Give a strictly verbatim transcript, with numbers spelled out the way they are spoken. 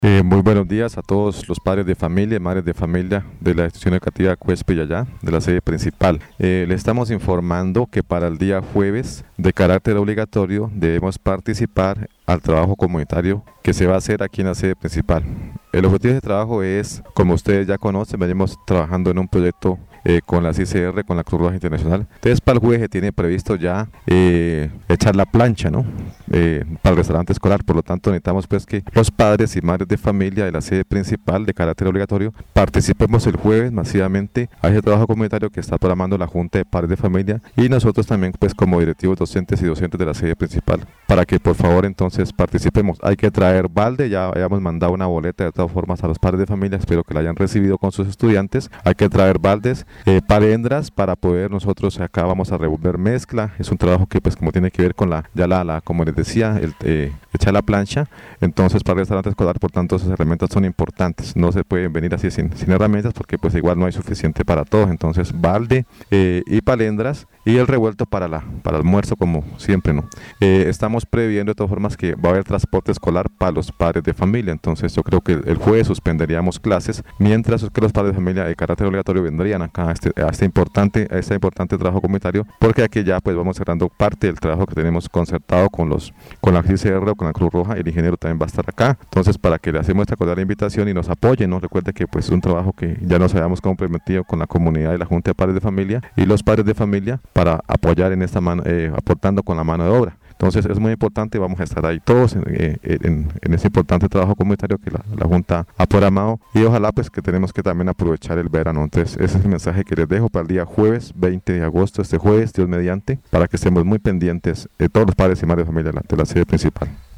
Eh, muy buenos días a todos los padres de familia y madres de familia de la institución educativa Cuespe Yayá, de la sede principal. Eh, le estamos informando que para el día jueves, de carácter obligatorio, debemos participar al trabajo comunitario que se va a hacer aquí en la sede principal. El objetivo de este trabajo es, como ustedes ya conocen, venimos trabajando en un proyecto eh, con la C I C R, con la Cruz Roja Internacional. Entonces, para el jueves se tiene previsto ya eh, echar la plancha, ¿no? Eh, para el restaurante escolar. Por lo tanto, necesitamos pues que los padres y madres de familia de la sede principal de carácter obligatorio participemos el jueves masivamente a ese trabajo comunitario que está programando la Junta de Padres de Familia y nosotros también pues como directivos docentes y docentes de la sede principal, para que por favor entonces participemos. Hay que traer balde, ya habíamos mandado una boleta de todas formas a los padres de familia, espero que la hayan recibido con sus estudiantes. Hay que traer baldes, eh, palendras para poder nosotros acá vamos a revolver mezcla. Es un trabajo que pues como tiene que ver con la, ya la, la como les decía, el, eh, echar la plancha. Entonces para el restaurante escolar, por tanto, esas herramientas son importantes. No se pueden venir así sin, sin herramientas porque pues igual no hay suficiente para todos. Entonces balde eh, y palendras y el revuelto para la para el almuerzo como siempre, ¿no? Eh, estamos previendo de todas formas que va a haber transporte escolar para los padres de familia. Entonces yo creo que el jueves suspenderíamos clases mientras que los padres de familia de carácter obligatorio vendrían acá a este, a este importante a este importante trabajo comunitario, porque aquí ya pues vamos cerrando parte del trabajo que tenemos concertado con los con la C I C R o con la Cruz Roja. El ingeniero también va a estar acá, entonces para que le hacemos esta cordial invitación y nos apoyen, ¿no? Recuerde que pues es un trabajo que ya nos habíamos comprometido con la comunidad y la Junta de Padres de Familia y los padres de familia para apoyar en esta mano, eh, aportando con la mano de obra. Entonces es muy importante, vamos a estar ahí todos en, en, en ese importante trabajo comunitario que la, la Junta ha programado y ojalá pues que tenemos que también aprovechar el verano. Entonces ese es el mensaje que les dejo para el día jueves veinte de agosto, este jueves, Dios mediante, para que estemos muy pendientes de todos los padres y madres de familia de la, de la sede principal.